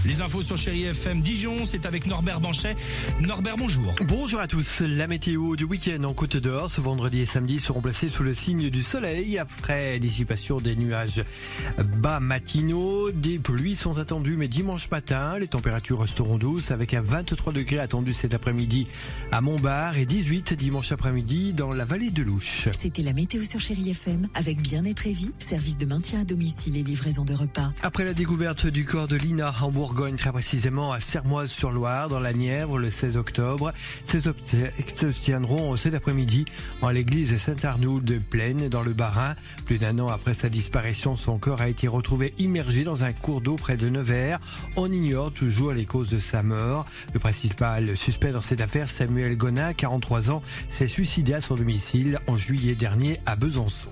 Les infos sur Chérie FM Dijon, c'est avec Norbert Banchet. Norbert, bonjour. Bonjour à tous. La météo du week-end en Côte d'Or, ce vendredi et samedi seront placés sous le signe du soleil. Après dissipation des nuages bas matinaux, des pluies sont attendues, mais dimanche matin, les températures resteront douces avec un 23 degrés attendu cet après-midi à Montbard et 18 dimanche après-midi dans la vallée de l'Ouche. C'était la météo sur Chérie FM avec Bien-être et Vie, service de maintien à domicile et livraison de repas. Après la découverte du corps de Lina en Bourgogne, très précisément à Sermoise-sur-Loire, dans la Nièvre, le 16 octobre, ces obsèques se tiendront cet après-midi en l'église Saint-Arnould de Plaine, dans le Bas-Rhin. Plus d'un an après sa disparition, son corps a été retrouvé immergé dans un cours d'eau près de Nevers. On ignore toujours les causes de sa mort. Le principal suspect dans cette affaire, Samuel Gonin, 43 ans, s'est suicidé à son domicile en juillet dernier à Besançon.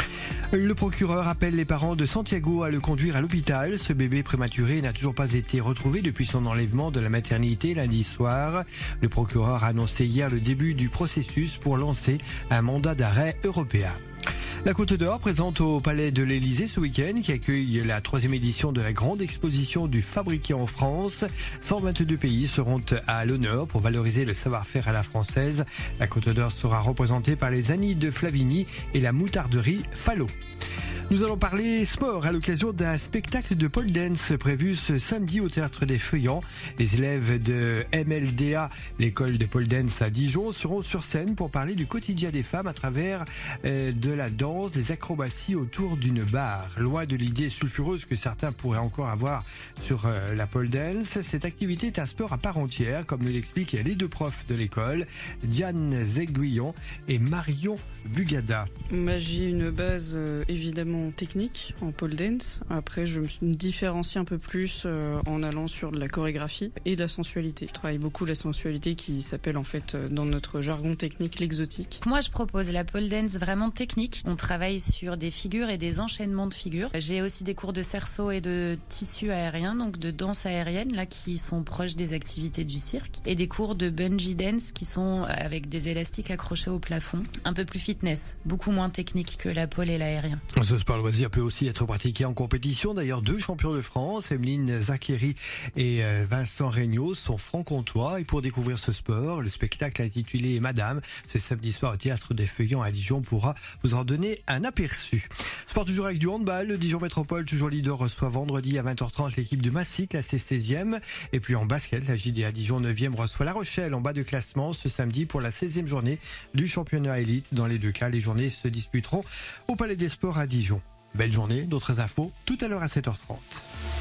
Le procureur appelle les parents de Santiago à le conduire à l'hôpital. Ce bébé prématuré n'a toujours pas été retrouvé depuis son enlèvement de la maternité lundi soir. Le procureur a annoncé hier le début du processus pour lancer un mandat d'arrêt européen. La Côte d'Or présente au Palais de l'Élysée ce week-end qui accueille la 3e édition de la grande exposition du fabriqué en France. 122 pays seront à l'honneur pour valoriser le savoir-faire à la française. La Côte d'Or sera représentée par les Annies de Flavigny et la moutarderie Fallot. Nous allons parler sport à l'occasion d'un spectacle de pole dance prévu ce samedi au Théâtre des Feuillants. Les élèves de MLDA, l'école de pole dance à Dijon, seront sur scène pour parler du quotidien des femmes à travers de la danse, des acrobaties autour d'une barre. Loin de l'idée sulfureuse que certains pourraient encore avoir sur la pole dance, cette activité est un sport à part entière, comme nous l'expliquent les deux profs de l'école, Diane Zeguillon et Marion Bugada. J'ai une base évidemment technique en pole dance. Après, je me différencie un peu plus en allant sur de la chorégraphie et de la sensualité. Je travaille beaucoup la sensualité qui s'appelle en fait dans notre jargon technique l'exotique. Moi, je propose la pole dance vraiment technique. On travaille sur des figures et des enchaînements de figures. J'ai aussi des cours de cerceau et de tissu aérien, donc de danse aérienne, là qui sont proches des activités du cirque, et des cours de bungee dance qui sont avec des élastiques accrochés au plafond, un peu plus fitness, beaucoup moins technique que la pole et l'aérien. Ce sport loisir peut aussi être pratiqué en compétition. D'ailleurs, 2 champions de France, Emeline Zachary et Vincent Regnault, sont franc-comtois. Et pour découvrir ce sport, le spectacle intitulé Madame, ce samedi soir au Théâtre des Feuillants à Dijon, pourra vous en donner un aperçu. Sport toujours avec du handball. Le Dijon Métropole, toujours leader, reçoit vendredi à 20h30 l'équipe de Massy, classée 16e. Et puis en basket, la JDA Dijon 9e reçoit La Rochelle en bas de classement ce samedi pour la 16e journée du championnat élite. Dans les deux cas, les journées se disputeront au Palais des Sports à Dijon. Belle journée, d'autres infos tout à l'heure à 7h30.